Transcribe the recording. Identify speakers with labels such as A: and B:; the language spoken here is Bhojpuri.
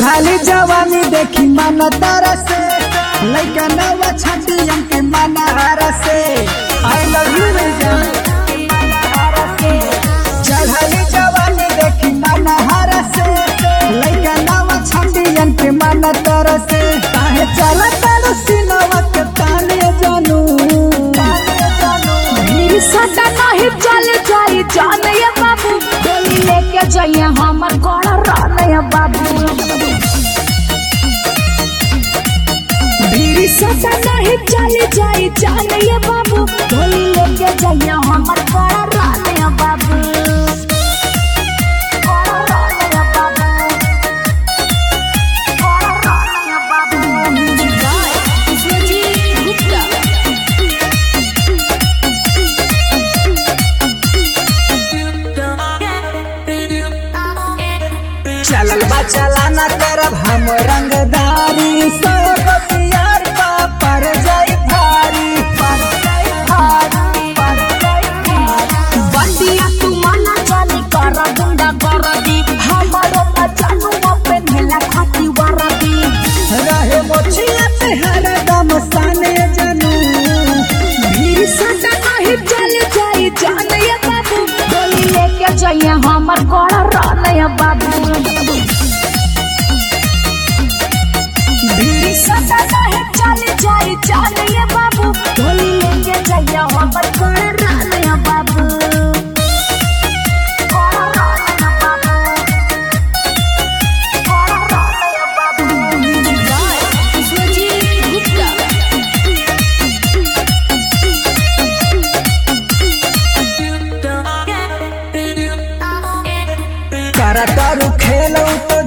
A: चढ़ाली जवानी देखी मन तरस लइका नवा छाटियन के मन हरस आई लव यू चढ़ाली जवानी देखी मन हरस लइका नवा छाटियन के मन तरस काहे चला तारू सिनवा के ताने जानू
B: मेरी सदा नहीं चल जाई जाने ये बाबू गोली लेके जाइए हमर गोड़ा राने बाबू मेरी सदा नहीं चल जाई जाने ये बाबू गोली लेके जाइए हमर गोड़ा राने बाबू
A: चलल बा चलाना करब हम रंगदारी सब यार का पर जाई भारी
B: बंदिया तू माना जानी कर गुंडा कर दी हमारो ना जानू पे मेला खाती वरदी
A: रहे मोचिया पे हरदम साने जानू
B: मेरी सदा नहीं चल जाई जाने ये बाबू गोली लेके जाइए हमर गोड़ा राने बाबू मेरी सदा नहीं चल जाई जाने ये बाबू गोली लेके जाइए हमर गोड़ा राने बाबू
A: करा तारू खेलो तो